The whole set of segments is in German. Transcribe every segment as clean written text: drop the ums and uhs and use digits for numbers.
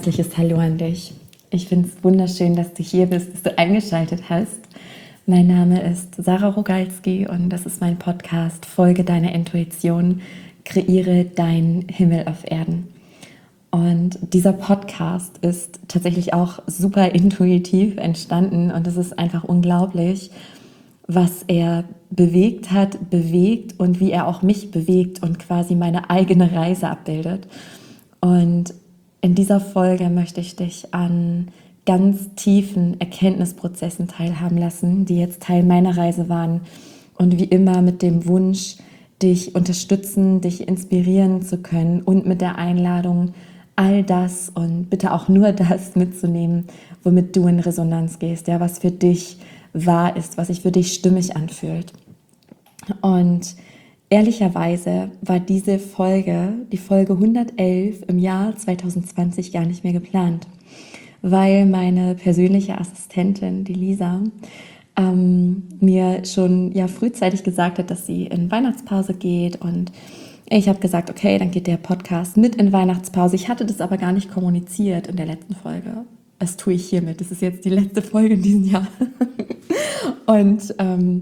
herzliches Hallo an dich. Ich finde es wunderschön, dass du hier bist, dass du eingeschaltet hast. Mein Name ist Sarah Rogalski und das ist mein Podcast Folge deiner Intuition, kreiere deinen Himmel auf Erden. Und dieser Podcast ist tatsächlich auch super intuitiv entstanden und es ist einfach unglaublich, was er bewegt hat, bewegt und wie er auch mich bewegt und quasi meine eigene Reise abbildet. Und in dieser Folge möchte ich dich an ganz tiefen Erkenntnisprozessen teilhaben lassen, die jetzt Teil meiner Reise waren und wie immer mit dem Wunsch, dich unterstützen, dich inspirieren zu können und mit der Einladung, all das und bitte auch nur das mitzunehmen, womit du in Resonanz gehst, ja, was für dich wahr ist, was sich für dich stimmig anfühlt. Und ehrlicherweise war diese Folge, die Folge 111 im Jahr 2020 gar nicht mehr geplant, weil meine persönliche Assistentin, die Lisa, mir schon frühzeitig gesagt hat, dass sie in Weihnachtspause geht und ich habe gesagt, okay, dann geht der Podcast mit in Weihnachtspause. Ich hatte das aber gar nicht kommuniziert in der letzten Folge. Das tue ich hiermit. Das ist jetzt die letzte Folge in diesem Jahr. Und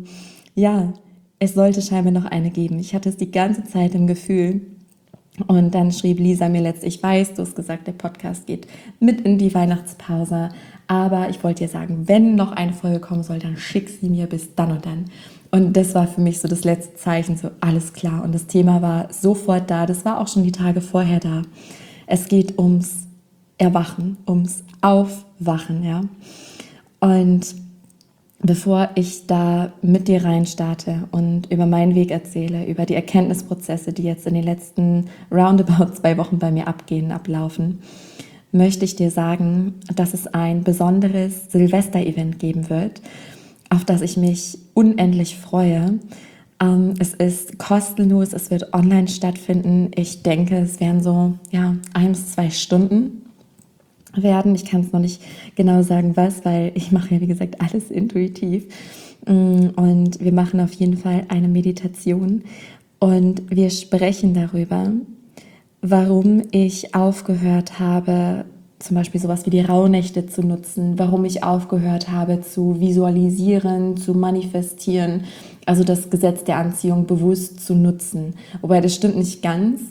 es sollte scheinbar noch eine geben. Ich hatte es die ganze Zeit im Gefühl. Und dann schrieb Lisa mir letztlich, ich weiß, du hast gesagt, der Podcast geht mit in die Weihnachtspause. Aber ich wollte dir sagen, wenn noch eine Folge kommen soll, dann schick sie mir bis dann und dann. Und das war für mich so das letzte Zeichen, so alles klar. Und das Thema war sofort da. Das war auch schon die Tage vorher da. Es geht ums Erwachen, ums Aufwachen, ja. Und bevor ich da mit dir reinstarte und über meinen Weg erzähle, über die Erkenntnisprozesse, die jetzt in den letzten roundabout 2 Wochen bei mir ablaufen, möchte ich dir sagen, dass es ein besonderes Silvester-Event geben wird, auf das ich mich unendlich freue. Es ist kostenlos, es wird online stattfinden. Ich denke, es werden so 1 bis 2 Stunden werden. Ich kann es noch nicht genau sagen, was, weil ich mache ja, wie gesagt, alles intuitiv. Und wir machen auf jeden Fall eine Meditation und wir sprechen darüber, warum ich aufgehört habe, zum Beispiel sowas wie die Rauhnächte zu nutzen, warum ich aufgehört habe zu visualisieren, zu manifestieren, also das Gesetz der Anziehung bewusst zu nutzen. Wobei das stimmt nicht ganz,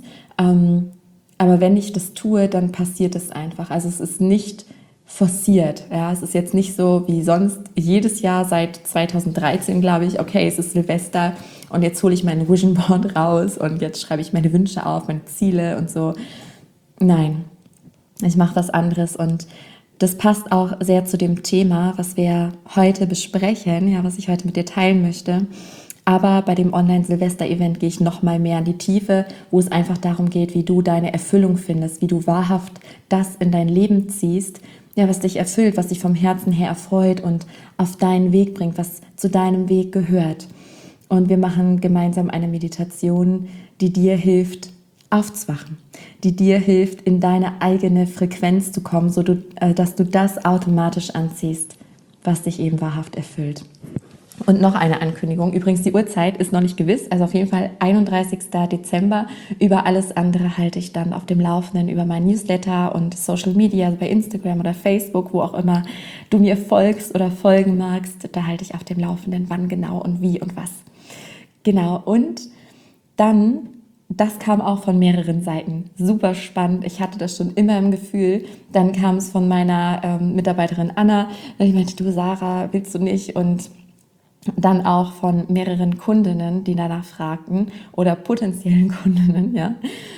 aber wenn ich das tue, dann passiert es einfach. Also es ist nicht forciert. Ja? Es ist jetzt nicht so wie sonst jedes Jahr seit 2013, glaube ich, okay, es ist Silvester und jetzt hole ich mein Vision Board raus und jetzt schreibe ich meine Wünsche auf, meine Ziele und so. Nein, ich mache was anderes und das passt auch sehr zu dem Thema, was wir heute besprechen, ja, was ich heute mit dir teilen möchte. Aber bei dem Online-Silvester-Event gehe ich noch mal mehr in die Tiefe, wo es einfach darum geht, wie du deine Erfüllung findest, wie du wahrhaft das in dein Leben ziehst, ja, was dich erfüllt, was dich vom Herzen her erfreut und auf deinen Weg bringt, was zu deinem Weg gehört. Und wir machen gemeinsam eine Meditation, die dir hilft, aufzuwachen, die dir hilft, in deine eigene Frequenz zu kommen, so dass du das automatisch anziehst, was dich eben wahrhaft erfüllt. Und noch eine Ankündigung. Übrigens, die Uhrzeit ist noch nicht gewiss. Also auf jeden Fall 31. Dezember. Über alles andere halte ich dann auf dem Laufenden über mein Newsletter und Social Media, also bei Instagram oder Facebook, wo auch immer du mir folgst oder folgen magst. Da halte ich auf dem Laufenden, wann genau und wie und was. Genau. Und dann, das kam auch von mehreren Seiten. Super spannend. Ich hatte das schon immer im Gefühl. Dann kam es von meiner Mitarbeiterin Anna. Ich meinte, du Sarah, willst du nicht? Und dann auch von mehreren Kundinnen, die danach fragten oder potenziellen Kundinnen, ja,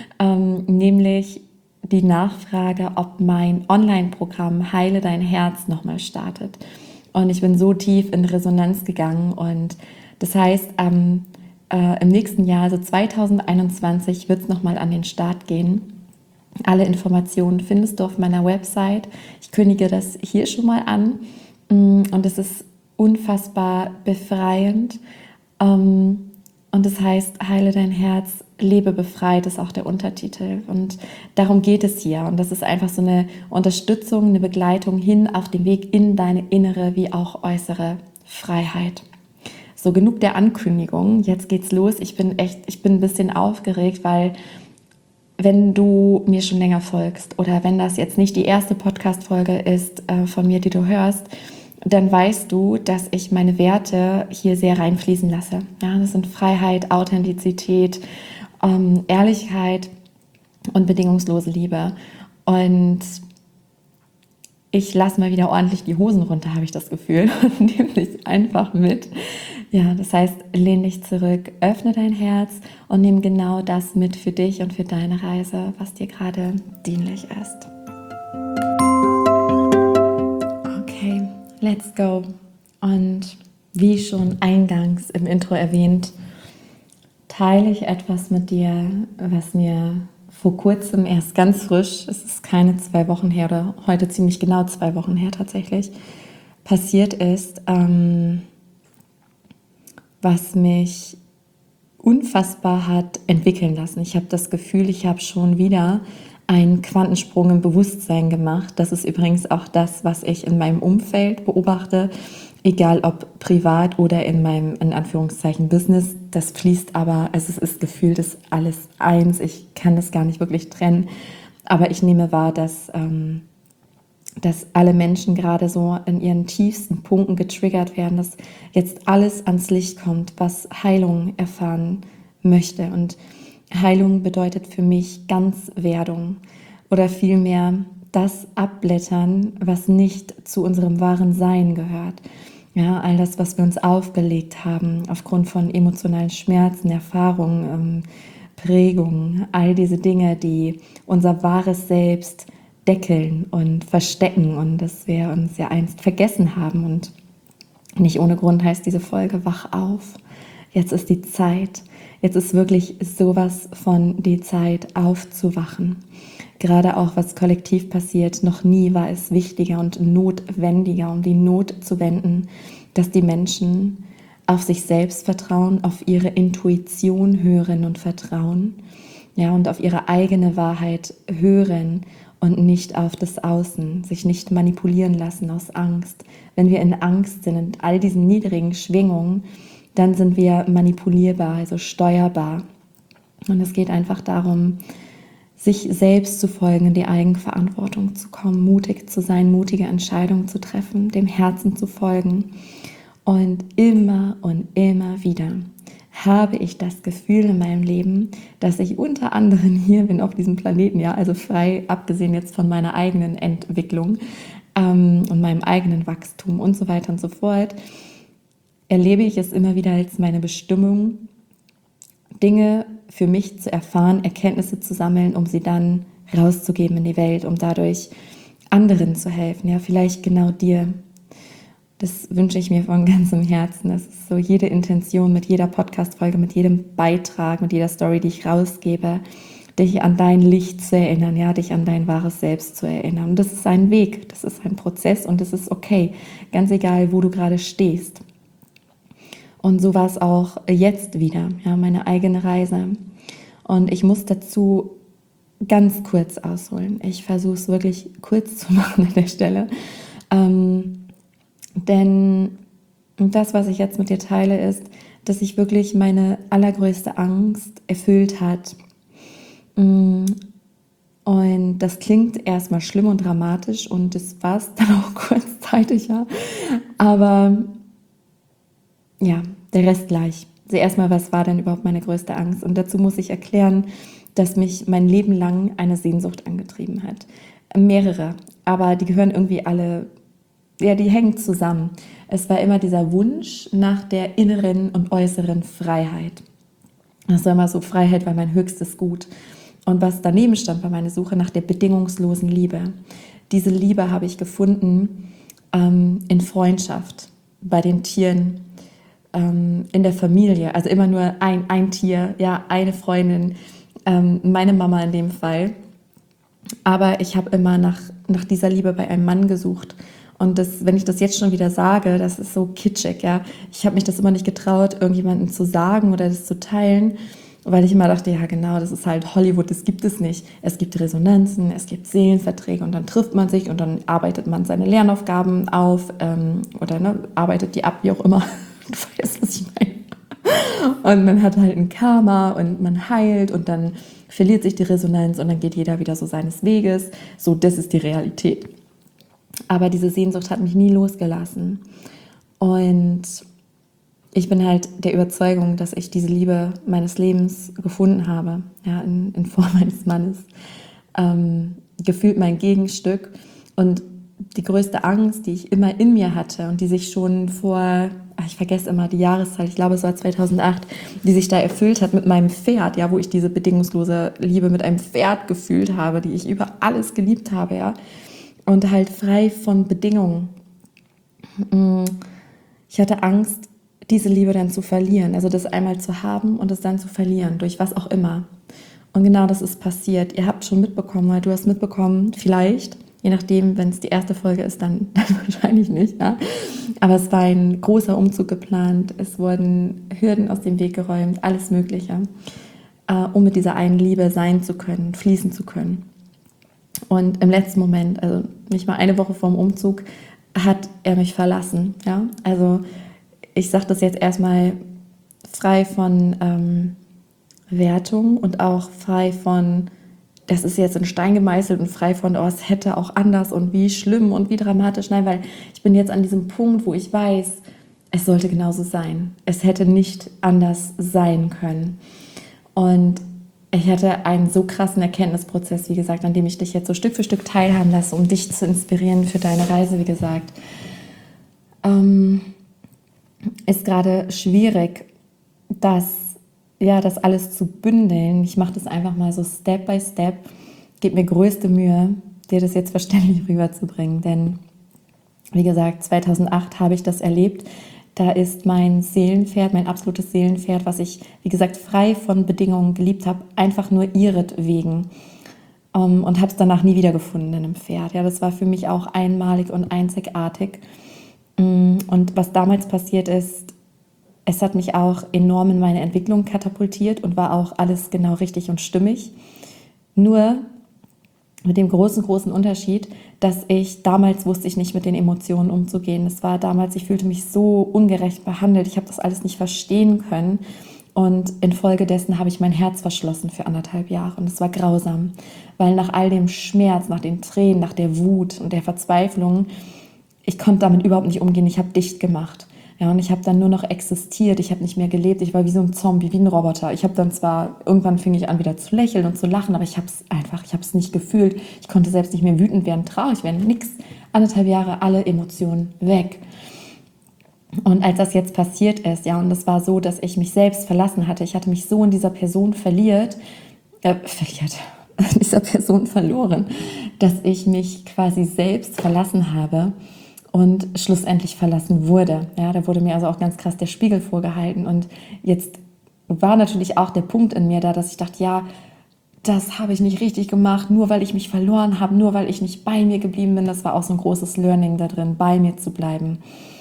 nämlich die Nachfrage, ob mein Online-Programm Heile dein Herz nochmal startet. Und ich bin so tief in Resonanz gegangen und das heißt, im nächsten Jahr, also 2021, wird es nochmal an den Start gehen. Alle Informationen findest du auf meiner Website. Ich kündige das hier schon mal an und es ist unfassbar befreiend. Und das heißt, heile dein Herz, lebe befreit, ist auch der Untertitel. Und darum geht es hier. Und das ist einfach so eine Unterstützung, eine Begleitung hin auf dem Weg in deine innere wie auch äußere Freiheit. So, genug der Ankündigung. Jetzt geht's los. Ich bin ein bisschen aufgeregt, weil wenn du mir schon länger folgst oder wenn das jetzt nicht die erste Podcast-Folge ist von mir, die du hörst, dann weißt du, dass ich meine Werte hier sehr reinfließen lasse. Ja, das sind Freiheit, Authentizität, Ehrlichkeit und bedingungslose Liebe. Und ich lasse mal wieder ordentlich die Hosen runter, habe ich das Gefühl, und nehme dich einfach mit. Ja, das heißt, lehn dich zurück, öffne dein Herz und nimm genau das mit für dich und für deine Reise, was dir gerade dienlich ist. Okay, let's go. Und wie schon eingangs im Intro erwähnt, teile ich etwas mit dir, was mir vor kurzem erst ganz frisch, es ist keine 2 Wochen her oder heute ziemlich genau 2 Wochen her tatsächlich, passiert ist, was mich unfassbar hat entwickeln lassen. Ich habe das Gefühl, ich habe schon wieder einen Quantensprung im Bewusstsein gemacht. Das ist übrigens auch das, was ich in meinem Umfeld beobachte, egal ob privat oder in meinem, in Anführungszeichen, Business. Das fließt aber, also es ist gefühlt, ist alles eins. Ich kann das gar nicht wirklich trennen. Aber ich nehme wahr, dass alle Menschen gerade so in ihren tiefsten Punkten getriggert werden, dass jetzt alles ans Licht kommt, was Heilung erfahren möchte. Und Heilung bedeutet für mich Ganzwerdung oder vielmehr das Abblättern, was nicht zu unserem wahren Sein gehört. Ja, all das, was wir uns aufgelegt haben, aufgrund von emotionalen Schmerzen, Erfahrungen, Prägungen, all diese Dinge, die unser wahres Selbst deckeln und verstecken und dass wir uns ja einst vergessen haben. Und nicht ohne Grund heißt diese Folge Wach auf. Jetzt ist die Zeit. Jetzt ist wirklich sowas von die Zeit aufzuwachen. Gerade auch was kollektiv passiert, noch nie war es wichtiger und notwendiger, um die Not zu wenden, dass die Menschen auf sich selbst vertrauen, auf ihre Intuition hören und vertrauen, ja, und auf ihre eigene Wahrheit hören und nicht auf das Außen, sich nicht manipulieren lassen aus Angst. Wenn wir in Angst sind, in all diesen niedrigen Schwingungen, dann sind wir manipulierbar, also steuerbar. Und es geht einfach darum, sich selbst zu folgen, in die Eigenverantwortung zu kommen, mutig zu sein, mutige Entscheidungen zu treffen, dem Herzen zu folgen. Und immer wieder habe ich das Gefühl in meinem Leben, dass ich unter anderem hier bin auf diesem Planeten, ja, also frei abgesehen jetzt von meiner eigenen Entwicklung und meinem eigenen Wachstum und so weiter und so fort, erlebe ich es immer wieder als meine Bestimmung, Dinge für mich zu erfahren, Erkenntnisse zu sammeln, um sie dann rauszugeben in die Welt, um dadurch anderen zu helfen, ja, vielleicht genau dir. Das wünsche ich mir von ganzem Herzen. Das ist so jede Intention mit jeder Podcast-Folge, mit jedem Beitrag, mit jeder Story, die ich rausgebe, dich an dein Licht zu erinnern, ja, dich an dein wahres Selbst zu erinnern. Und das ist ein Weg, das ist ein Prozess und das ist okay, ganz egal, wo du gerade stehst. Und so war es auch jetzt wieder, ja, meine eigene Reise. Und ich muss dazu ganz kurz ausholen. Ich versuche es wirklich kurz zu machen an der Stelle. Denn das, was ich jetzt mit dir teile, ist, dass sich wirklich meine allergrößte Angst erfüllt hat. Und das klingt erstmal schlimm und dramatisch und das war es dann auch kurzzeitig, ja. Aber ja, der Rest gleich. Also erstmal, was war denn überhaupt meine größte Angst? Und dazu muss ich erklären, dass mich mein Leben lang eine Sehnsucht angetrieben hat. Mehrere, aber die gehören irgendwie alle, ja, die hängen zusammen. Es war immer dieser Wunsch nach der inneren und äußeren Freiheit. Das war immer so, Freiheit war mein höchstes Gut. Und was daneben stand, war meine Suche nach der bedingungslosen Liebe. Diese Liebe habe ich gefunden in Freundschaft, bei den Tieren, in der Familie. Also immer nur ein Tier, ja, eine Freundin, meine Mama in dem Fall. Aber ich habe immer nach dieser Liebe bei einem Mann gesucht. Und das, wenn ich das jetzt schon wieder sage, das ist so kitschig, ja. Ich habe mich das immer nicht getraut, irgendjemandem zu sagen oder das zu teilen, weil ich immer dachte, ja genau, das ist halt Hollywood, das gibt es nicht. Es gibt Resonanzen, es gibt Seelenverträge und dann trifft man sich und dann arbeitet man seine Lernaufgaben auf oder arbeitet die ab, wie auch immer. Du weißt, was ich meine. Und man hat halt ein Karma und man heilt und dann verliert sich die Resonanz und dann geht jeder wieder so seines Weges. So, das ist die Realität. Aber diese Sehnsucht hat mich nie losgelassen. Und ich bin halt der Überzeugung, dass ich diese Liebe meines Lebens gefunden habe, ja, in Form eines Mannes. Gefühlt mein Gegenstück. Und die größte Angst, die ich immer in mir hatte und die sich schon vor, ich vergesse immer die Jahreszahl, ich glaube es war 2008, die sich da erfüllt hat mit meinem Pferd, ja, wo ich diese bedingungslose Liebe mit einem Pferd gefühlt habe, die ich über alles geliebt habe, ja, und halt frei von Bedingungen. Ich hatte Angst, diese Liebe dann zu verlieren, also das einmal zu haben und es dann zu verlieren, durch was auch immer. Und genau das ist passiert. Ihr habt schon mitbekommen, weil du hast mitbekommen, vielleicht, je nachdem, wenn es die erste Folge ist, dann wahrscheinlich nicht. Ja? Aber es war ein großer Umzug geplant. Es wurden Hürden aus dem Weg geräumt, alles Mögliche, um mit dieser einen Liebe sein zu können, fließen zu können. Und im letzten Moment, also nicht mal eine Woche vor dem Umzug, hat er mich verlassen. Ja? Also ich sage das jetzt erstmal frei von Wertung und auch frei von, das ist jetzt in Stein gemeißelt und frei von, oh, es hätte auch anders und wie schlimm und wie dramatisch. Nein, weil ich bin jetzt an diesem Punkt, wo ich weiß, es sollte genauso sein. Es hätte nicht anders sein können. Und ich hatte einen so krassen Erkenntnisprozess, wie gesagt, an dem ich dich jetzt so Stück für Stück teilhaben lasse, um dich zu inspirieren für deine Reise, wie gesagt. Ist gerade schwierig, das alles zu bündeln. Ich mache das einfach mal so Step by Step. Gebe mir größte Mühe, dir das jetzt verständlich rüberzubringen. Denn, wie gesagt, 2008 habe ich das erlebt. Da ist mein Seelenpferd, mein absolutes Seelenpferd, was ich, wie gesagt, frei von Bedingungen geliebt habe, einfach nur ihretwegen. Und habe es danach nie wieder gefunden in einem Pferd. Ja, das war für mich auch einmalig und einzigartig. Und was damals passiert ist, es hat mich auch enorm in meine Entwicklung katapultiert und war auch alles genau richtig und stimmig. Nur mit dem großen Unterschied, dass ich damals wusste ich nicht mit den Emotionen umzugehen. Es war damals, ich fühlte mich so ungerecht behandelt. Ich habe das alles nicht verstehen können. Und infolgedessen habe ich mein Herz verschlossen für 1,5 Jahre. Und es war grausam, weil nach all dem Schmerz, nach den Tränen, nach der Wut und der Verzweiflung, ich konnte damit überhaupt nicht umgehen. Ich habe dicht gemacht. Ja, und ich habe dann nur noch existiert, ich habe nicht mehr gelebt, ich war wie so ein Zombie, wie ein Roboter. Ich habe dann zwar, irgendwann fing ich an wieder zu lächeln und zu lachen, aber ich habe es nicht gefühlt. Ich konnte selbst nicht mehr wütend werden, traurig werden, nix. 1,5 Jahre, alle Emotionen weg. Und als das jetzt passiert ist, ja, und es war so, dass ich mich selbst verlassen hatte, ich hatte mich so in dieser Person dieser Person verloren, dass ich mich quasi selbst verlassen habe, und schlussendlich verlassen wurde. Ja, da wurde mir also auch ganz krass der Spiegel vorgehalten. Und jetzt war natürlich auch der Punkt in mir da, dass ich dachte, ja, das habe ich nicht richtig gemacht, nur weil ich mich verloren habe, nur weil ich nicht bei mir geblieben bin. Das war auch so ein großes Learning da drin, bei mir zu bleiben.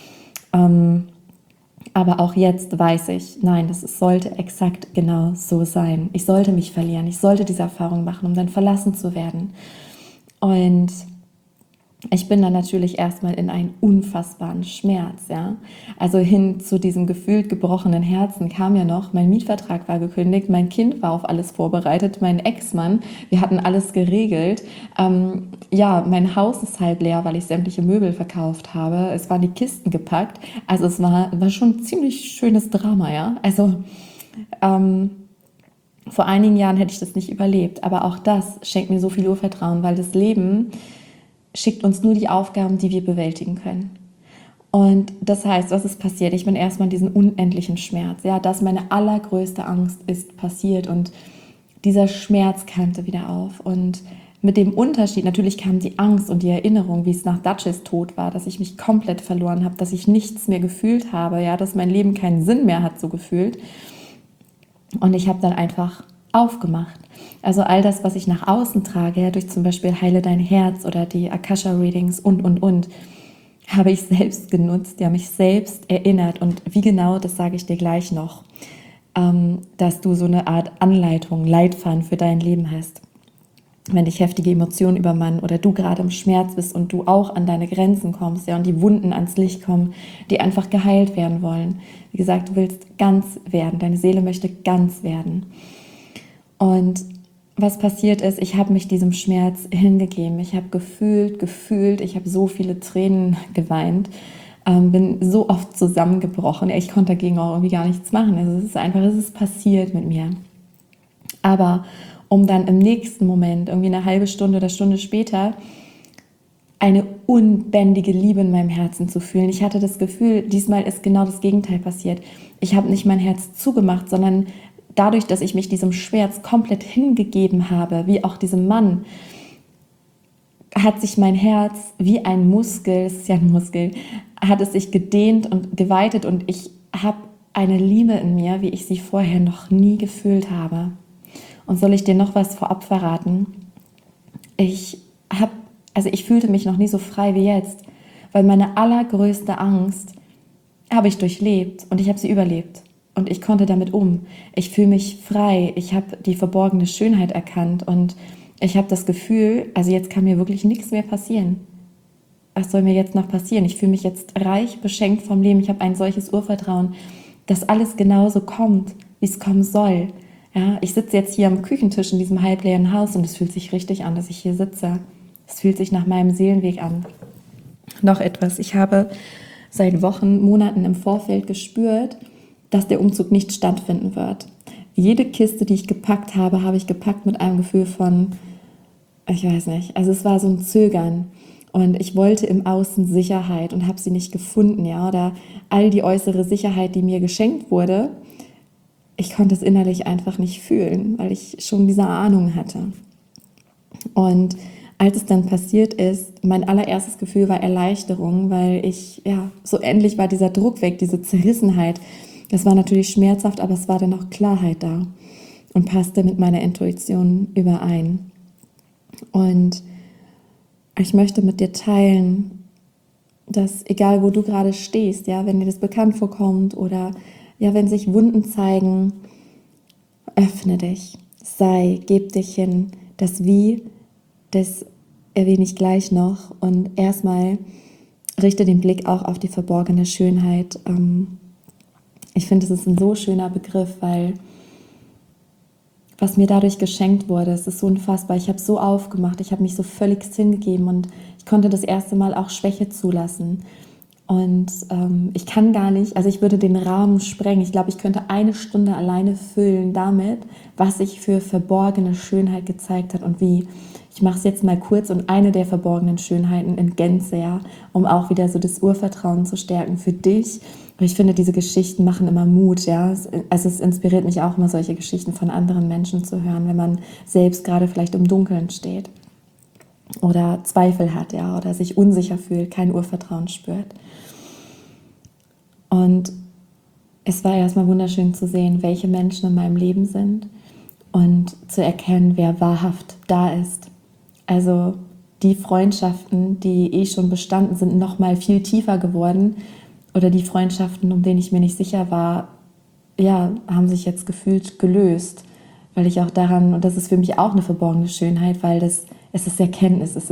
Aber auch jetzt weiß ich, nein, sollte exakt genau so sein. Ich sollte mich verlieren, ich sollte diese Erfahrung machen, um dann verlassen zu werden. Und ich bin dann natürlich erstmal in einen unfassbaren Schmerz, ja. Also hin zu diesem gefühlt gebrochenen Herzen kam ja noch, mein Mietvertrag war gekündigt, mein Kind war auf alles vorbereitet, mein Ex-Mann, wir hatten alles geregelt. Mein Haus ist halb leer, weil ich sämtliche Möbel verkauft habe. Es waren die Kisten gepackt. Also es war schon ein ziemlich schönes Drama, ja. Also vor einigen Jahren hätte ich das nicht überlebt. Aber auch das schenkt mir so viel Urvertrauen, weil das Leben schickt uns nur die Aufgaben, die wir bewältigen können. Und das heißt, was ist passiert? Ich bin erstmal in diesen unendlichen Schmerz. Ja, das meine allergrößte Angst ist passiert. Und dieser Schmerz keimte wieder auf. Und mit dem Unterschied, natürlich kam die Angst und die Erinnerung, wie es nach Dutchess Tod war, dass ich mich komplett verloren habe, dass ich nichts mehr gefühlt habe, ja, dass mein Leben keinen Sinn mehr hat, so gefühlt. Und ich habe dann einfach aufgemacht. Also all das, was ich nach außen trage, ja, durch zum Beispiel Heile dein Herz oder die Akasha-Readings und, habe ich selbst genutzt, ja, mich selbst erinnert. Und wie genau, das sage ich dir gleich noch, dass du so eine Art Anleitung, Leitfaden für dein Leben hast. wenn dich heftige Emotionen übermannen oder du gerade im Schmerz bist und du auch an deine Grenzen kommst, ja, und die Wunden ans Licht kommen, die einfach geheilt werden wollen. Wie gesagt, du willst ganz werden, deine Seele möchte ganz werden. Und was passiert ist, ich habe mich diesem Schmerz hingegeben. Ich habe gefühlt, ich habe so viele Tränen geweint, bin so oft zusammengebrochen. Ich konnte dagegen auch irgendwie gar nichts machen. Also es ist passiert mit mir. Aber um dann im nächsten Moment, irgendwie eine halbe Stunde oder Stunde später, eine unbändige Liebe in meinem Herzen zu fühlen. Ich hatte das Gefühl, diesmal ist genau das Gegenteil passiert. Ich habe nicht mein Herz zugemacht, sondern dadurch, dass ich mich diesem Schmerz komplett hingegeben habe, wie auch diesem Mann, hat sich mein Herz wie ein Muskel, es ist ja ein Muskel, hat es sich gedehnt und geweitet und ich habe eine Liebe in mir, wie ich sie vorher noch nie gefühlt habe. Und soll ich dir noch was vorab verraten? Ich fühlte mich noch nie so frei wie jetzt, weil meine allergrößte Angst habe ich durchlebt und ich habe sie überlebt. Und ich konnte damit um. Ich fühle mich frei. Ich habe die verborgene Schönheit erkannt und ich habe das Gefühl, also jetzt kann mir wirklich nichts mehr passieren. Was soll mir jetzt noch passieren? Ich fühle mich jetzt reich, beschenkt vom Leben. Ich habe ein solches Urvertrauen, dass alles genauso kommt, wie es kommen soll. Ja, ich sitze jetzt hier am Küchentisch in diesem halbleeren Haus und es fühlt sich richtig an, dass ich hier sitze. Es fühlt sich nach meinem Seelenweg an. Noch etwas. Ich habe seit Wochen, Monaten im Vorfeld gespürt, dass der Umzug nicht stattfinden wird. Jede Kiste, die ich gepackt habe, habe ich gepackt mit einem Gefühl von, ich weiß nicht, also es war so ein Zögern. Und ich wollte im Außen Sicherheit und habe sie nicht gefunden, ja, oder all die äußere Sicherheit, die mir geschenkt wurde, ich konnte es innerlich einfach nicht fühlen, weil ich schon diese Ahnung hatte. Und als es dann passiert ist, mein allererstes Gefühl war Erleichterung, weil so endlich war dieser Druck weg, diese Zerrissenheit. Das war natürlich schmerzhaft, aber es war dann auch Klarheit da und passte mit meiner Intuition überein. Und ich möchte mit dir teilen, dass egal wo du gerade stehst, ja, wenn dir das bekannt vorkommt oder ja, wenn sich Wunden zeigen, öffne dich, geb dich hin, das Wie, das erwähne ich gleich noch und erstmal richte den Blick auch auf die verborgene Schönheit. Ich finde, es ist ein so schöner Begriff, weil was mir dadurch geschenkt wurde, es ist so unfassbar. Ich habe so aufgemacht, ich habe mich so völlig hingegeben und ich konnte das erste Mal auch Schwäche zulassen. Und ich kann gar nicht, also ich würde den Rahmen sprengen. Ich glaube, ich könnte eine Stunde alleine füllen damit, was sich für verborgene Schönheit gezeigt hat und wie. Ich mache es jetzt mal kurz und eine der verborgenen Schönheiten in Gänze, ja, um auch wieder so das Urvertrauen zu stärken für dich. Und ich finde, diese Geschichten machen immer Mut, ja. Also es inspiriert mich auch immer, solche Geschichten von anderen Menschen zu hören, wenn man selbst gerade vielleicht im Dunkeln steht oder Zweifel hat, ja, oder sich unsicher fühlt, kein Urvertrauen spürt. Und es war erstmal wunderschön zu sehen, welche Menschen in meinem Leben sind und zu erkennen, wer wahrhaft da ist. Also die Freundschaften, die schon bestanden sind, noch mal viel tiefer geworden oder die Freundschaften, um denen ich mir nicht sicher war, ja, haben sich jetzt gefühlt gelöst, weil ich auch daran, und das ist für mich auch eine verborgene Schönheit, weil es ist Erkenntnis, es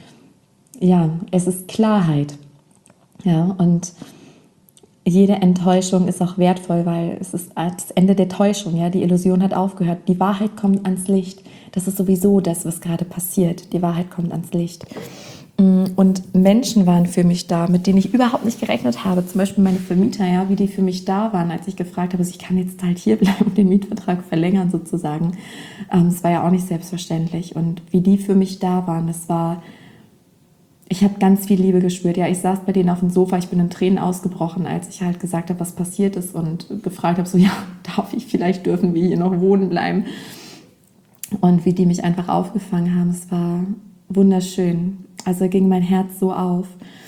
ist Klarheit, ja, und jede Enttäuschung ist auch wertvoll, weil es ist das Ende der Täuschung, ja, die Illusion hat aufgehört, die Wahrheit kommt ans Licht, das ist sowieso das, was gerade passiert, die Wahrheit kommt ans Licht. Und Menschen waren für mich da, mit denen ich überhaupt nicht gerechnet habe, zum Beispiel meine Vermieter, ja, wie die für mich da waren, als ich gefragt habe, also ich kann jetzt halt hier bleiben und den Mietvertrag verlängern sozusagen, das war ja auch nicht selbstverständlich und wie die für mich da waren, ich habe ganz viel Liebe gespürt. Ja, ich saß bei denen auf dem Sofa, ich bin in Tränen ausgebrochen, als ich halt gesagt habe, was passiert ist und gefragt habe, so ja, dürfen wir hier noch wohnen bleiben? Und wie die mich einfach aufgefangen haben, es war wunderschön. Also ging mein Herz so auf.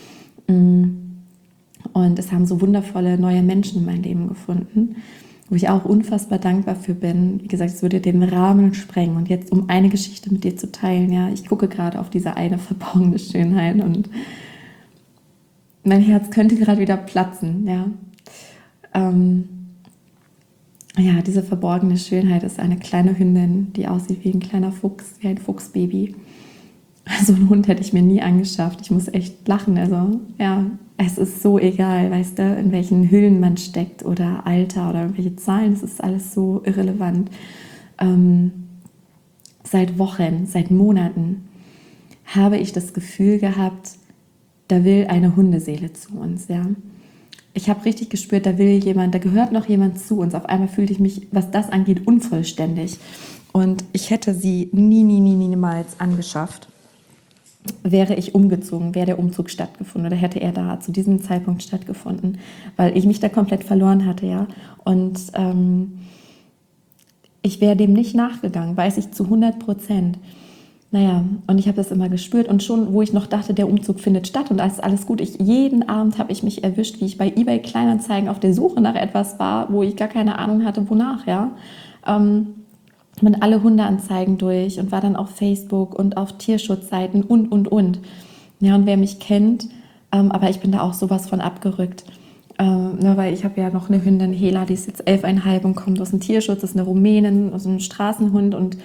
Und es haben so wundervolle neue Menschen in mein Leben gefunden, wo ich auch unfassbar dankbar für bin. Wie gesagt, es würde den Rahmen sprengen. Und jetzt, um eine Geschichte mit dir zu teilen, ja, ich gucke gerade auf diese eine verborgene Schönheit und mein Herz könnte gerade wieder platzen, ja. Ja, diese verborgene Schönheit ist eine kleine Hündin, die aussieht wie ein kleiner Fuchs, wie ein Fuchsbaby. So einen Hund hätte ich mir nie angeschafft. Ich muss echt lachen. Also, ja, es ist so egal, weißt du, in welchen Hüllen man steckt oder Alter oder irgendwelche Zahlen. Es ist alles so irrelevant. Seit Wochen, seit Monaten habe ich das Gefühl gehabt, da will eine Hundeseele zu uns, ja. Ich habe richtig gespürt, da will jemand, da gehört noch jemand zu uns. Auf einmal fühlte ich mich, was das angeht, unvollständig. Und ich hätte sie niemals angeschafft, wäre ich umgezogen, wäre der Umzug stattgefunden oder hätte er da zu diesem Zeitpunkt stattgefunden, weil ich mich da komplett verloren hatte, ja. Und ich wäre dem nicht nachgegangen, weiß ich zu 100%. Naja, und ich habe das immer gespürt und schon, wo ich noch dachte, der Umzug findet statt und alles gut. Jeden Abend habe ich mich erwischt, wie ich bei eBay Kleinanzeigen auf der Suche nach etwas war, wo ich gar keine Ahnung hatte, wonach, ja. Mit alle Hundeanzeigen durch und war dann auf Facebook und auf Tierschutzseiten und. Ja, und wer mich kennt, aber ich bin da auch sowas von abgerückt. Weil ich habe ja noch eine Hündin, Hela, die ist jetzt 11,5 und kommt aus dem Tierschutz, ist eine Rumänin, aus einem Straßenhund und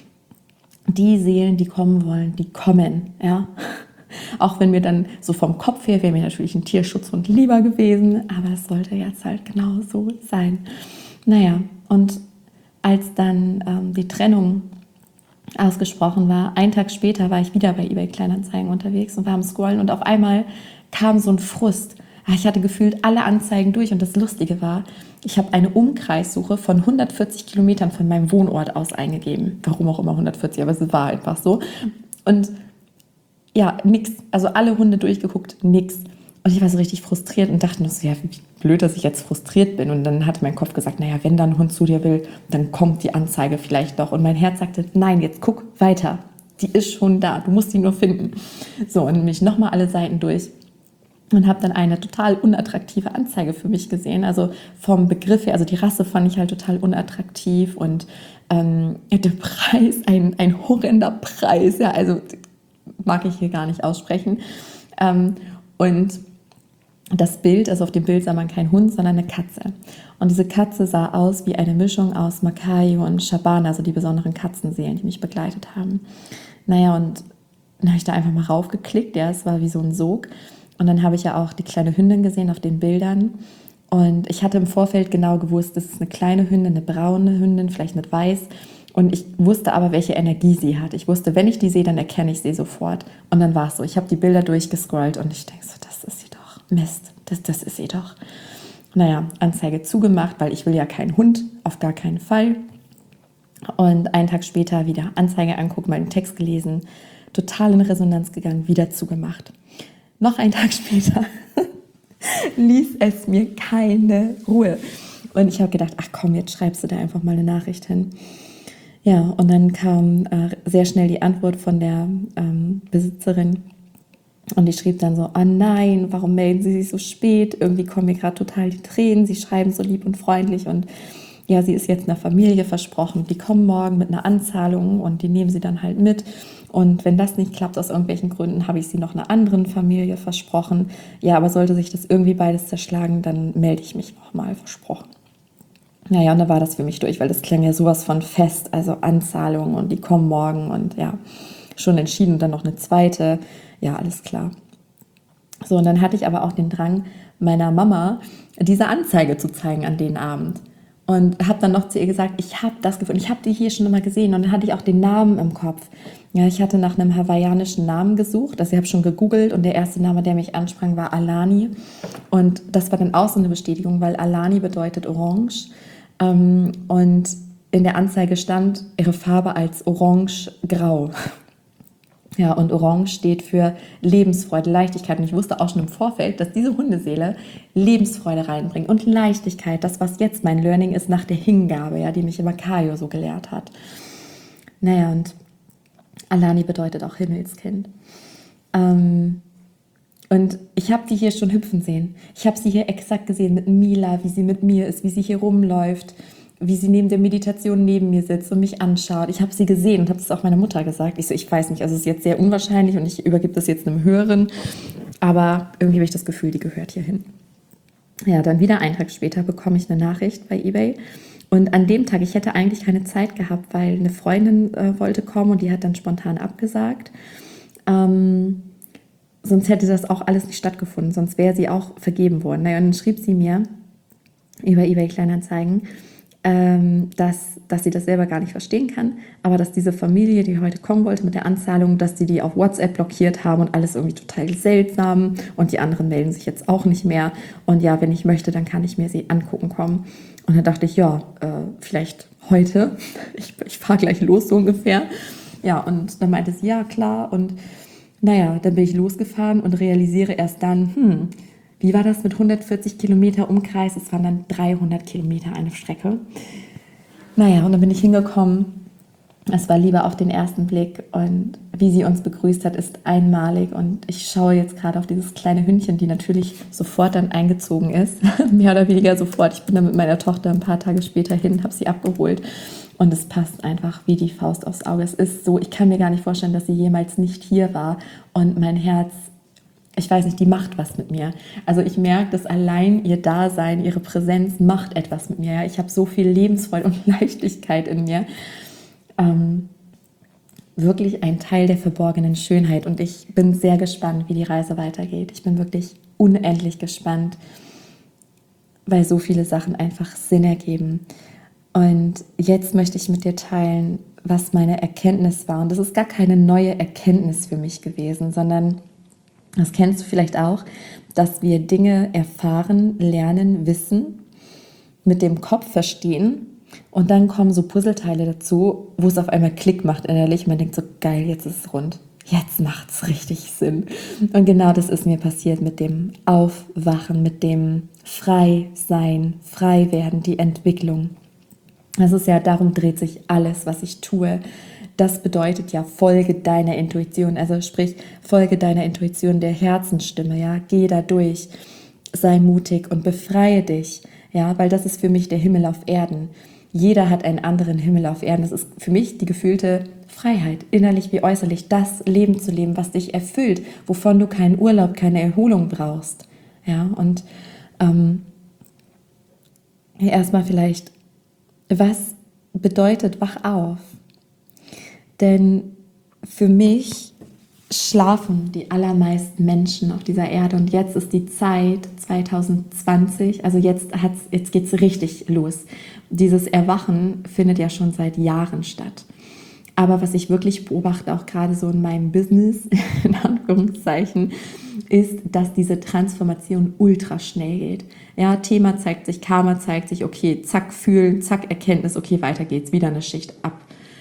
die Seelen, die kommen wollen, die kommen, ja. Auch wenn mir dann so vom Kopf her wäre mir natürlich ein Tierschutzhund lieber gewesen, aber es sollte jetzt halt genau so sein. Naja, und als dann die Trennung ausgesprochen war, einen Tag später war ich wieder bei eBay Kleinanzeigen unterwegs und war am Scrollen und auf einmal kam so ein Frust. Ich hatte gefühlt alle Anzeigen durch und das Lustige war, ich habe eine Umkreissuche von 140 Kilometern von meinem Wohnort aus eingegeben. Warum auch immer 140, aber es war einfach so. Und ja, nix. Also alle Hunde durchgeguckt, nix. Und ich war so richtig frustriert und dachte nur so, ja, wie blöd, dass ich jetzt frustriert bin. Und dann hatte mein Kopf gesagt, naja, wenn da ein Hund zu dir will, dann kommt die Anzeige vielleicht doch. Und mein Herz sagte, nein, jetzt guck weiter. Die ist schon da, du musst die nur finden. So, und mich nochmal alle Seiten durch. Und habe dann eine total unattraktive Anzeige für mich gesehen. Also vom Begriff her, also die Rasse fand ich halt total unattraktiv und der Preis, ein horrender Preis, ja, also mag ich hier gar nicht aussprechen. Und das Bild, also auf dem Bild sah man keinen Hund, sondern eine Katze. Und diese Katze sah aus wie eine Mischung aus Makayo und Shabana, also die besonderen Katzenseelen, die mich begleitet haben. Naja, und dann habe ich da einfach mal raufgeklickt, ja, es war wie so ein Sog. Und dann habe ich ja auch die kleine Hündin gesehen auf den Bildern. Und ich hatte im Vorfeld genau gewusst, das ist eine kleine Hündin, eine braune Hündin, vielleicht mit weiß. Und ich wusste aber, welche Energie sie hat. Ich wusste, wenn ich die sehe, dann erkenne ich sie sofort. Und dann war es so. Ich habe die Bilder durchgescrollt und ich denke so, das ist sie doch. Mist, das ist sie doch. Naja, Anzeige zugemacht, weil ich will ja keinen Hund, auf gar keinen Fall. Und einen Tag später wieder Anzeige angucken, mal den Text gelesen, total in Resonanz gegangen, wieder zugemacht. Noch einen Tag später ließ es mir keine Ruhe. Und ich habe gedacht, ach komm, jetzt schreibst du da einfach mal eine Nachricht hin. Ja, und dann kam sehr schnell die Antwort von der Besitzerin. Und die schrieb dann so, ah nein, warum melden Sie sich so spät? Irgendwie kommen mir gerade total die Tränen. Sie schreiben so lieb und freundlich und ja, sie ist jetzt einer Familie versprochen. Die kommen morgen mit einer Anzahlung und die nehmen sie dann halt mit. Und wenn das nicht klappt aus irgendwelchen Gründen, habe ich sie noch einer anderen Familie versprochen. Ja, aber sollte sich das irgendwie beides zerschlagen, dann melde ich mich nochmal, versprochen. Naja, und da war das für mich durch, weil das klang ja sowas von fest, also Anzahlung und die kommen morgen und ja, schon entschieden und dann noch eine zweite. Ja, alles klar. So, und dann hatte ich aber auch den Drang, meiner Mama diese Anzeige zu zeigen an den Abend. Und habe dann noch zu ihr gesagt, ich habe das gefunden, ich habe die hier schon mal gesehen. Und dann hatte ich auch den Namen im Kopf. Ja, ich hatte nach einem hawaiianischen Namen gesucht, also ich habe schon gegoogelt und der erste Name, der mich ansprang, war Alani. Und das war dann auch so eine Bestätigung, weil Alani bedeutet orange. Und in der Anzeige stand ihre Farbe als orange-grau. Ja, und Orange steht für Lebensfreude, Leichtigkeit. Und ich wusste auch schon im Vorfeld, dass diese Hundeseele Lebensfreude reinbringt und Leichtigkeit. Das, was jetzt mein Learning ist nach der Hingabe, ja, die mich immer Kayo so gelehrt hat. Naja, und Alani bedeutet auch Himmelskind. Und ich habe die hier schon hüpfen sehen. Ich habe sie hier exakt gesehen mit Mila, wie sie mit mir ist, wie sie hier rumläuft, wie sie neben der Meditation neben mir sitzt und mich anschaut. Ich habe sie gesehen und habe es auch meiner Mutter gesagt. Ich so, ich weiß nicht, also es ist jetzt sehr unwahrscheinlich und ich übergebe das jetzt einem Höheren, aber irgendwie habe ich das Gefühl, die gehört hier hin. Ja, dann wieder einen Tag später bekomme ich eine Nachricht bei eBay Und an dem Tag, ich hätte eigentlich keine Zeit gehabt, weil eine Freundin wollte kommen und die hat dann spontan abgesagt. Sonst hätte das auch alles nicht stattgefunden, sonst wäre sie auch vergeben worden. Naja, und dann schrieb sie mir über eBay Kleinanzeigen, dass sie das selber gar nicht verstehen kann, aber dass diese Familie, die heute kommen wollte mit der Anzahlung, dass die auf WhatsApp blockiert haben und alles irgendwie total seltsam und die anderen melden sich jetzt auch nicht mehr und ja, wenn ich möchte, dann kann ich mir sie angucken kommen. Und dann dachte ich, ja, vielleicht heute, ich fahre gleich los so ungefähr. Ja, und dann meinte sie, ja, klar, und naja, dann bin ich losgefahren und realisiere erst dann, wie war das mit 140 Kilometer Umkreis? Es waren dann 300 Kilometer eine Strecke. Naja, und dann bin ich hingekommen. Es war Liebe auf den ersten Blick und wie sie uns begrüßt hat, ist einmalig. Und ich schaue jetzt gerade auf dieses kleine Hündchen, die natürlich sofort dann eingezogen ist. Mehr oder weniger sofort. Ich bin dann mit meiner Tochter ein paar Tage später hin, habe sie abgeholt. Und es passt einfach wie die Faust aufs Auge. Es ist so, ich kann mir gar nicht vorstellen, dass sie jemals nicht hier war. Und mein Herz, ich weiß nicht, die macht was mit mir. Also ich merke, dass allein ihr Dasein, ihre Präsenz macht etwas mit mir. Ich habe so viel Lebensfreude und Leichtigkeit in mir. Wirklich ein Teil der verborgenen Schönheit. Und ich bin sehr gespannt, wie die Reise weitergeht. Ich bin wirklich unendlich gespannt, weil so viele Sachen einfach Sinn ergeben. Und jetzt möchte ich mit dir teilen, was meine Erkenntnis war. Und das ist gar keine neue Erkenntnis für mich gewesen, sondern das kennst du vielleicht auch, dass wir Dinge erfahren, lernen, wissen, mit dem Kopf verstehen und dann kommen so Puzzleteile dazu, wo es auf einmal Klick macht innerlich. Man denkt so, geil, jetzt ist es rund. Jetzt macht es richtig Sinn. Und genau das ist mir passiert mit dem Aufwachen, mit dem Frei-Sein, Frei-Werden, die Entwicklung. Das ist ja, darum dreht sich alles, was ich tue. Das bedeutet ja, folge deiner Intuition, also sprich, folge deiner Intuition, der Herzensstimme, ja, geh da durch, sei mutig und befreie dich, ja, weil das ist für mich der Himmel auf Erden. Jeder hat einen anderen Himmel auf Erden. Das ist für mich die gefühlte Freiheit, innerlich wie äußerlich, das Leben zu leben, was dich erfüllt, wovon du keinen Urlaub, keine Erholung brauchst, ja, und erstmal vielleicht, was bedeutet wach auf? Denn für mich schlafen die allermeisten Menschen auf dieser Erde und jetzt ist die Zeit 2020, also jetzt geht es richtig los. Dieses Erwachen findet ja schon seit Jahren statt. Aber was ich wirklich beobachte, auch gerade so in meinem Business, in Anführungszeichen, ist, dass diese Transformation ultra schnell geht. Ja, Thema zeigt sich, Karma zeigt sich, okay, zack, fühlen, zack, Erkenntnis, okay, weiter geht's, wieder eine Schicht ab.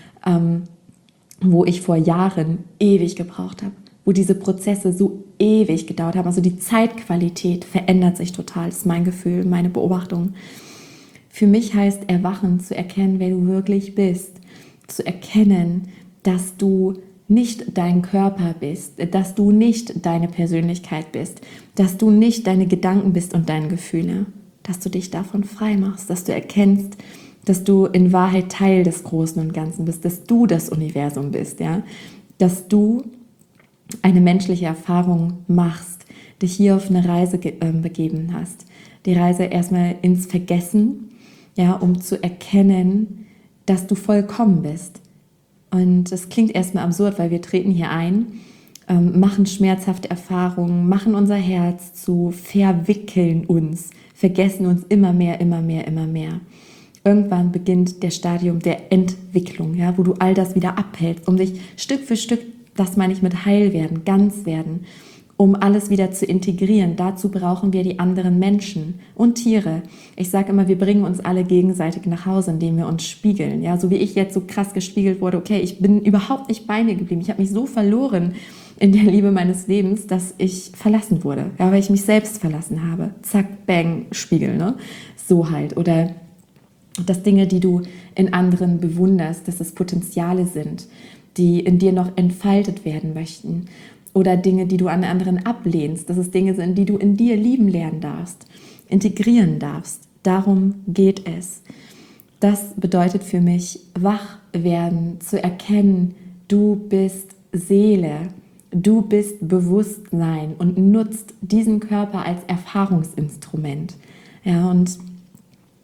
Wo ich vor Jahren ewig gebraucht habe, wo diese Prozesse so ewig gedauert haben. Also die Zeitqualität verändert sich total, das ist mein Gefühl, meine Beobachtung. Für mich heißt Erwachen, zu erkennen, wer du wirklich bist, zu erkennen, dass du nicht dein Körper bist, dass du nicht deine Persönlichkeit bist, dass du nicht deine Gedanken bist und deine Gefühle, dass du dich davon frei machst, dass du erkennst, dass du in Wahrheit Teil des Großen und Ganzen bist, dass du das Universum bist, ja, dass du eine menschliche Erfahrung machst, dich hier auf eine Reise begeben hast. Die Reise erstmal ins Vergessen, ja, um zu erkennen, dass du vollkommen bist. Und das klingt erstmal absurd, weil wir treten hier ein, machen schmerzhafte Erfahrungen, machen unser Herz zu, verwickeln uns, vergessen uns immer mehr, immer mehr, immer mehr. Irgendwann beginnt der Stadium der Entwicklung, ja, wo du all das wieder abhältst, um dich Stück für Stück, das meine ich mit heil werden, ganz werden, um alles wieder zu integrieren. Dazu brauchen wir die anderen Menschen und Tiere. Ich sage immer, wir bringen uns alle gegenseitig nach Hause, indem wir uns spiegeln. Ja, so wie ich jetzt so krass gespiegelt wurde, okay, ich bin überhaupt nicht bei mir geblieben. Ich habe mich so verloren in der Liebe meines Lebens, dass ich verlassen wurde, ja, weil ich mich selbst verlassen habe. Zack, bang, Spiegel, ne? So halt. Oder dass Dinge, die du in anderen bewunderst, dass es Potenziale sind, die in dir noch entfaltet werden möchten. Oder Dinge, die du an anderen ablehnst, dass es Dinge sind, die du in dir lieben lernen darfst, integrieren darfst. Darum geht es. Das bedeutet für mich, wach werden, zu erkennen, du bist Seele, du bist Bewusstsein und nutzt diesen Körper als Erfahrungsinstrument. Ja, und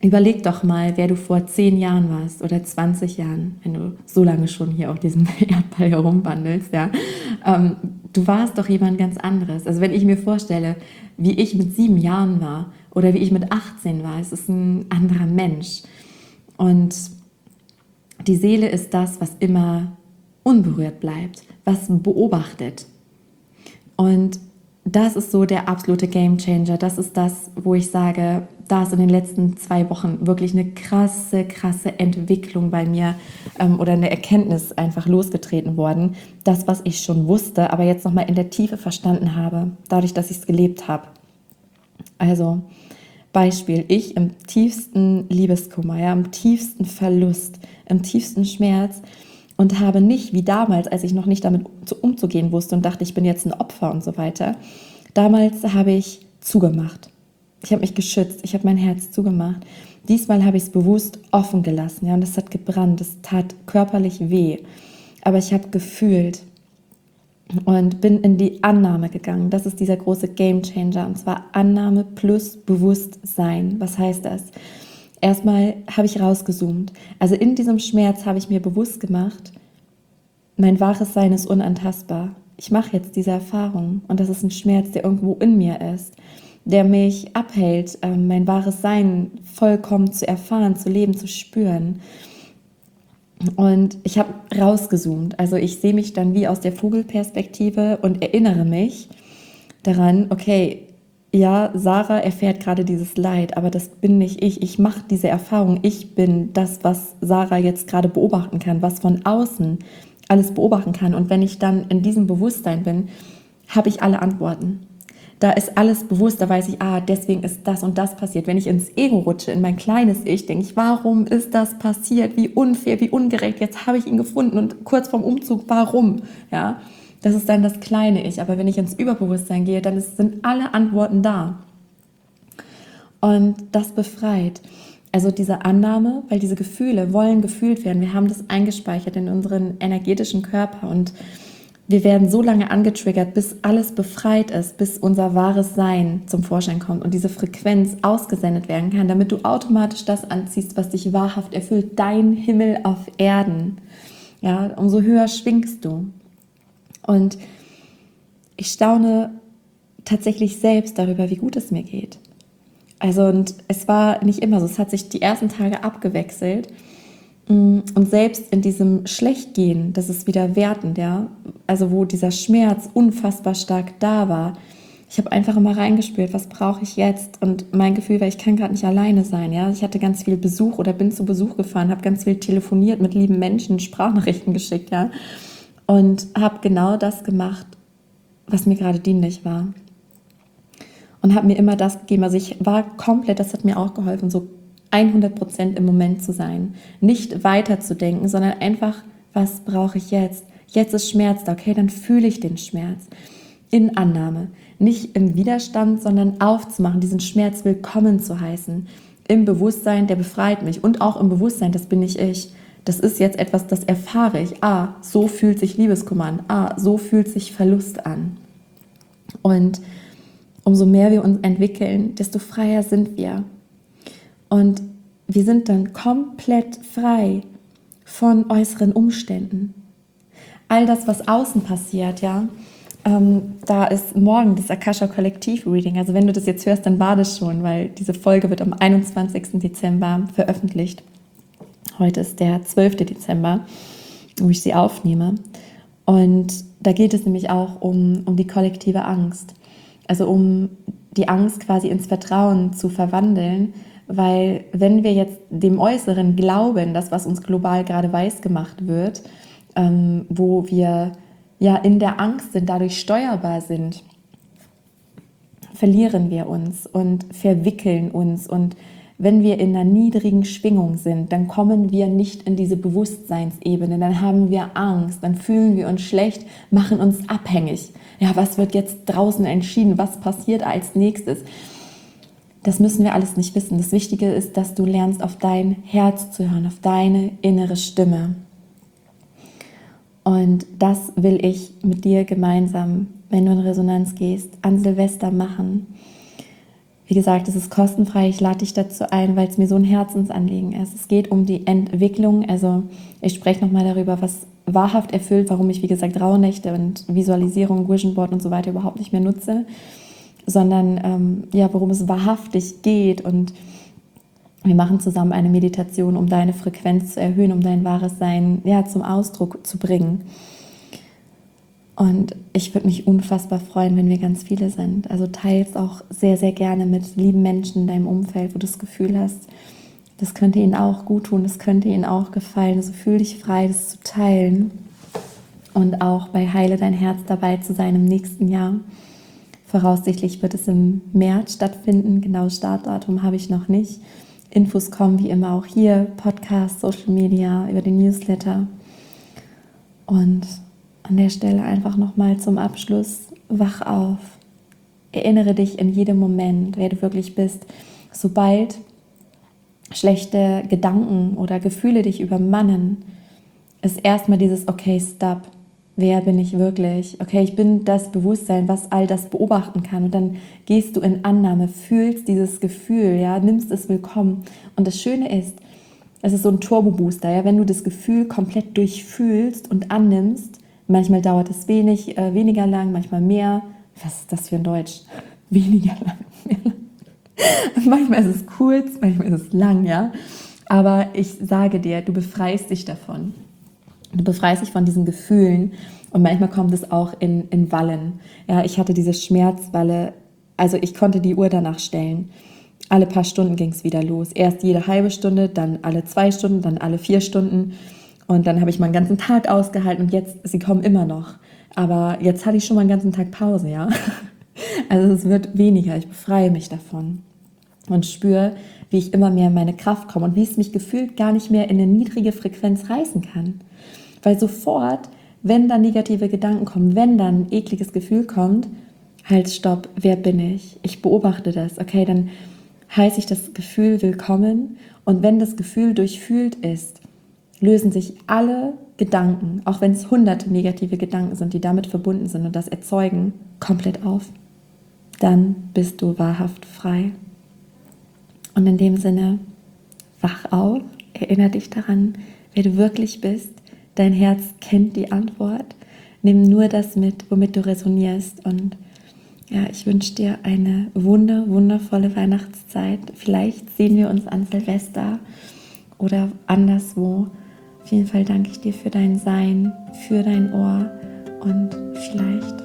Überleg doch mal, wer du vor 10 Jahren warst oder 20 Jahren, wenn du so lange schon hier auf diesem Erdball herumwandelst, ja. Du warst doch jemand ganz anderes. Also wenn ich mir vorstelle, wie ich mit 7 Jahren war oder wie ich mit 18 war, es ist ein anderer Mensch. Und die Seele ist das, was immer unberührt bleibt, was beobachtet. Und das ist so der absolute Gamechanger. Das ist das, wo ich sage, da ist in den letzten 2 Wochen wirklich eine krasse Entwicklung bei mir oder eine Erkenntnis einfach losgetreten worden. Das, was ich schon wusste, aber jetzt nochmal in der Tiefe verstanden habe, dadurch, dass ich es gelebt habe. Also Beispiel, ich im tiefsten Liebeskummer, ja, im tiefsten Verlust, im tiefsten Schmerz und habe nicht, wie damals, als ich noch nicht damit umzugehen wusste und dachte, ich bin jetzt ein Opfer und so weiter, damals habe ich zugemacht. Ich habe mich geschützt, ich habe mein Herz zugemacht. Diesmal habe ich es bewusst offen gelassen, ja, und es hat gebrannt, es tat körperlich weh, aber ich habe gefühlt und bin in die Annahme gegangen. Das ist dieser große Gamechanger, und zwar Annahme plus Bewusstsein. Was heißt das? Erstmal habe ich rausgezoomt. Also in diesem Schmerz habe ich mir bewusst gemacht, mein wahres Sein ist unantastbar. Ich mache jetzt diese Erfahrung und das ist ein Schmerz, der irgendwo in mir ist, der mich abhält, mein wahres Sein vollkommen zu erfahren, zu leben, zu spüren. Und ich habe rausgezoomt. Also ich sehe mich dann wie aus der Vogelperspektive und erinnere mich daran, okay, ja, Sarah erfährt gerade dieses Leid, aber das bin nicht ich. Ich mache diese Erfahrung. Ich bin das, was Sarah jetzt gerade beobachten kann, was von außen alles beobachten kann. Und wenn ich dann in diesem Bewusstsein bin, habe ich alle Antworten. Da ist alles bewusst, da weiß ich, deswegen ist das und das passiert. Wenn ich ins Ego rutsche, in mein kleines Ich, denke ich, warum ist das passiert? Wie unfair, wie ungerecht, jetzt habe ich ihn gefunden und kurz vorm Umzug, warum? Ja, das ist dann das kleine Ich. Aber wenn ich ins Überbewusstsein gehe, dann sind alle Antworten da. Und das befreit. Also diese Annahme, weil diese Gefühle wollen gefühlt werden. Wir haben das eingespeichert in unseren energetischen Körper und wir werden so lange angetriggert, bis alles befreit ist, bis unser wahres Sein zum Vorschein kommt und diese Frequenz ausgesendet werden kann, damit du automatisch das anziehst, was dich wahrhaft erfüllt, dein Himmel auf Erden. Ja, umso höher schwingst du. Und ich staune tatsächlich selbst darüber, wie gut es mir geht. Also und es war nicht immer so, es hat sich die ersten Tage abgewechselt. Und selbst in diesem Schlechtgehen, das ist wieder wertend, ja, also wo dieser Schmerz unfassbar stark da war, ich habe einfach immer reingespürt, was brauche ich jetzt? Und mein Gefühl war, ich kann gerade nicht alleine sein, ja. Ich hatte ganz viel Besuch oder bin zu Besuch gefahren, habe ganz viel telefoniert mit lieben Menschen, Sprachnachrichten geschickt, ja. Und habe genau das gemacht, was mir gerade dienlich war. Und habe mir immer das gegeben, also ich war komplett, das hat mir auch geholfen, so 100% im Moment zu sein. Nicht weiterzudenken, sondern einfach, was brauche ich jetzt? Jetzt ist Schmerz da, okay, dann fühle ich den Schmerz. In Annahme. Nicht im Widerstand, sondern aufzumachen, diesen Schmerz willkommen zu heißen. Im Bewusstsein, der befreit mich. Und auch im Bewusstsein, das bin nicht ich. Das ist jetzt etwas, das erfahre ich. So fühlt sich Liebeskummer an. So fühlt sich Verlust an. Und umso mehr wir uns entwickeln, desto freier sind wir. Und wir sind dann komplett frei von äußeren Umständen. All das, was außen passiert, ja, da ist morgen das Akasha Kollektiv Reading. Also wenn du das jetzt hörst, dann war das schon, weil diese Folge wird am 21. Dezember veröffentlicht. Heute ist der 12. Dezember, wo ich sie aufnehme. Und da geht es nämlich auch um die kollektive Angst. Also um die Angst quasi ins Vertrauen zu verwandeln, weil wenn wir jetzt dem Äußeren glauben, das, was uns global gerade weiß gemacht wird, wo wir ja in der Angst sind, dadurch steuerbar sind, verlieren wir uns und verwickeln uns. Und wenn wir in einer niedrigen Schwingung sind, dann kommen wir nicht in diese Bewusstseinsebene, dann haben wir Angst, dann fühlen wir uns schlecht, machen uns abhängig. Ja, was wird jetzt draußen entschieden? Was passiert als nächstes? Das müssen wir alles nicht wissen. Das Wichtige ist, dass du lernst, auf dein Herz zu hören, auf deine innere Stimme. Und das will ich mit dir gemeinsam, wenn du in Resonanz gehst, an Silvester machen. Wie gesagt, es ist kostenfrei. Ich lade dich dazu ein, weil es mir so ein Herzensanliegen ist. Es geht um die Entwicklung. Also ich spreche nochmal darüber, was wahrhaft erfüllt, warum ich, wie gesagt, Rauhnächte und Visualisierung, Vision Board und so weiter überhaupt nicht mehr nutze, sondern worum es wahrhaftig geht. Und wir machen zusammen eine Meditation, um deine Frequenz zu erhöhen, um dein wahres Sein zum Ausdruck zu bringen. Und ich würde mich unfassbar freuen, wenn wir ganz viele sind. Also teils auch sehr, sehr gerne mit lieben Menschen in deinem Umfeld, wo du das Gefühl hast, das könnte ihnen auch gut tun, das könnte ihnen auch gefallen. Also fühl dich frei, das zu teilen. Und auch bei Heile dein Herz dabei zu sein im nächsten Jahr. Voraussichtlich wird es im März stattfinden. Genaues Startdatum habe ich noch nicht. Infos kommen wie immer auch hier, Podcast, Social Media, über den Newsletter. Und an der Stelle einfach nochmal zum Abschluss, wach auf. Erinnere dich in jedem Moment, wer du wirklich bist. Sobald schlechte Gedanken oder Gefühle dich übermannen, ist erstmal dieses okay, stop. Wer bin ich wirklich? Okay, ich bin das Bewusstsein, was all das beobachten kann. Und dann gehst du in Annahme, fühlst dieses Gefühl, nimmst es willkommen. Und das Schöne ist, es ist so ein Turbo-Booster. Wenn du das Gefühl komplett durchfühlst und annimmst, manchmal dauert es weniger lang, manchmal mehr. Was ist das für ein Deutsch? Weniger lang, mehr lang. Manchmal ist es kurz, manchmal ist es lang, Aber ich sage dir, du befreist dich davon. Du befreist dich von diesen Gefühlen und manchmal kommt es auch in Wallen. Ich hatte diese Schmerzwalle, also ich konnte die Uhr danach stellen. Alle paar Stunden ging es wieder los. Erst jede halbe Stunde, dann alle 2 Stunden, dann alle 4 Stunden. Und dann habe ich mal einen ganzen Tag ausgehalten und jetzt, sie kommen immer noch. Aber jetzt hatte ich schon mal einen ganzen Tag Pause, Also es wird weniger, ich befreie mich davon. Und spüre, wie ich immer mehr in meine Kraft komme und wie es mich gefühlt gar nicht mehr in eine niedrige Frequenz reißen kann. Weil sofort, wenn dann negative Gedanken kommen, wenn dann ein ekliges Gefühl kommt, halt, stopp, wer bin ich? Ich beobachte das, okay, dann heiße ich das Gefühl willkommen und wenn das Gefühl durchfühlt ist, lösen sich alle Gedanken, auch wenn es hunderte negative Gedanken sind, die damit verbunden sind und das erzeugen, komplett auf. Dann bist du wahrhaft frei. Und in dem Sinne, wach auf, erinnere dich daran, wer du wirklich bist. Dein Herz kennt die Antwort. Nimm nur das mit, womit du resonierst. Und ich wünsche dir eine wundervolle Weihnachtszeit. Vielleicht sehen wir uns an Silvester oder anderswo. Auf jeden Fall danke ich dir für dein Sein, für dein Ohr und vielleicht